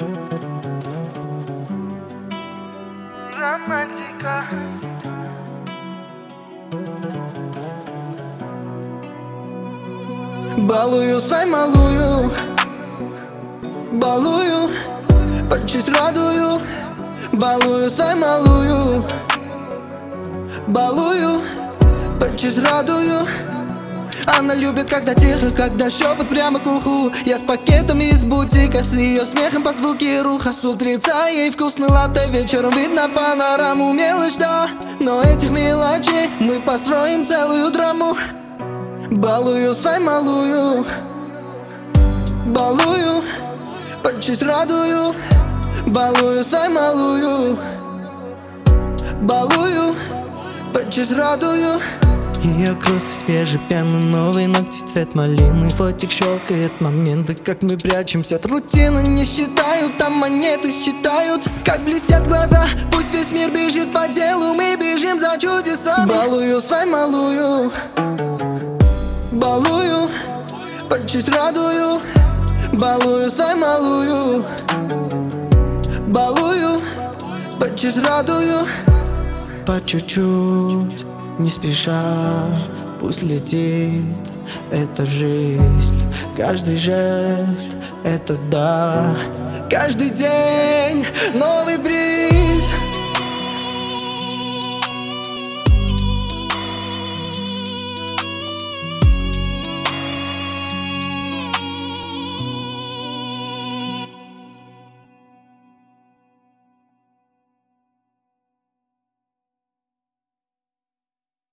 Романтика. Балую свою малую, балую, по чуть радую. Балую свою малую, балую, по чуть радую. Она любит, когда тихо, когда шепот прямо к уху. Я с пакетами из бутика, с ее смехом под звуки руха. С утреца ей вкусный латте, вечером видно панораму. Мелочь, да, но этих мелочей мы построим целую драму. Балую свою малую, балую, по чуть радую. Балую свою малую, балую, по чуть радую. Ее косы свежие, пена, новые ногти, цвет малины. Фотик щелкает моменты, как мы прячемся от рутины. Не считают, там монеты считают, как блестят глаза. Пусть весь мир бежит по делу, мы бежим за чудесами. Балую свою малую, балую, по чуть радую. Балую свою малую, балую, по чуть радую. По чуть-чуть, не спеша, пусть летит эта жизнь. Каждый жест — это да. Каждый день новый приз.